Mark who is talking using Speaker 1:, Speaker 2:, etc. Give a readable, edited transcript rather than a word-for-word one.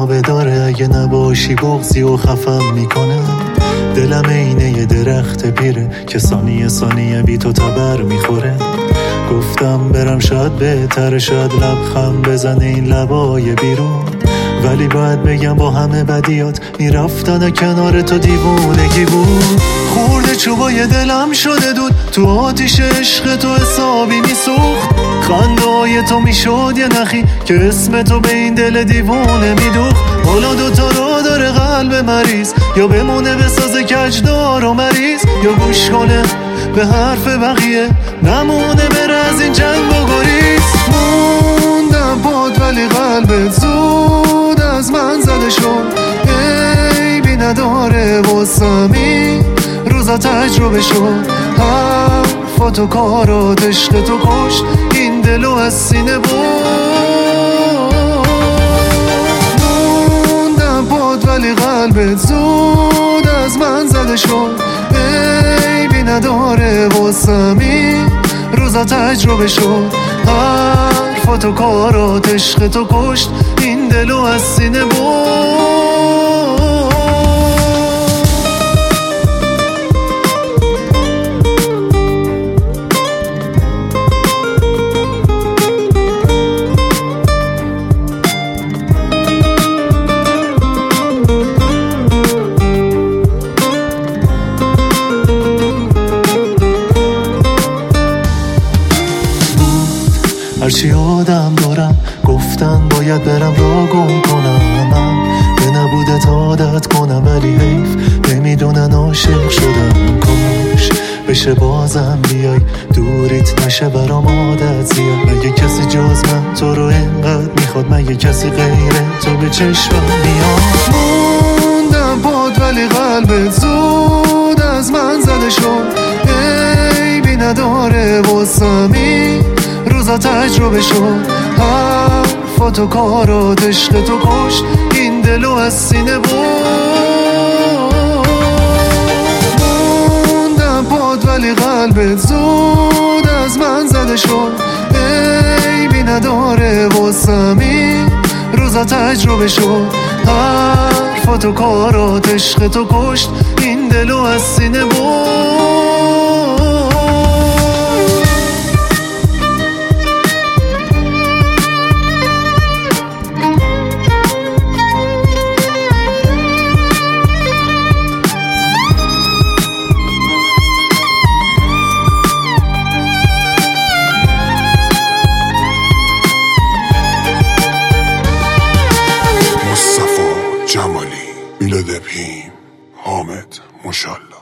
Speaker 1: جنابه داره، اگه نباشی بغضی و خفم میکنه. دلم اینه یه درخت پیره که ثانیه ثانیه بی تو تبر میخوره. گفتم برم شاید بهتره، شاید لبخم بزنه این لبای بیرون، ولی باید بگم با همه بدیات میرفتن کنار تو دیوونگی بود. خورده چوبای دلم شده دود، تو آتیش عشق تو حسابی میسوخت. خنده‌های تو میشد یه نخی که اسم تو به این دل دیوونه میدوخت. حالا دوتا رو داره قلب مریض، یا بمونه بسازه کجدار و مریض، یا گوش کنه به حرف بقیه نمونه بره از این جنگ و گریز. موندم باد ولی قلبت زود از من زده شد. عیبی نداره واسمی روزا تجربه شد. حرفات و کارات عشق تو کشت این دلو از سینه بود. موندم باد ولی قلبت زود از من زده شد. عیبی نداره واسمی روزا تجربه شد. حرفات و کارات عشق تو کشت این دلو از سینه بود. هرچی آدم دارم گفتن باید برم را گم کنم. من به نبودت عادت کنم ولی حیف نمیدونن عاشق شدم. کاش بشه بازم بیای دوریت نشه برام عادت زیاد. مگه کسی جز من تو رو اینقدر میخواد؟ مگه کسی غیر تو به چشمم میاد؟ موندم باد ولی قلبت زود از من زده شد. عیبی نداره واسمی روزا تجربه شد. حرفات و کارات عشق تو کشت این دلو از سینه بود. موندم باد ولی قلبت زود از من زده شد. عیبی نداره واسمی روزا تجربه شد. حرفات و کارات عشق تو کشت این دلو از سینه بود.
Speaker 2: جمالی، میلاد ابهیم، حامد، مشالله.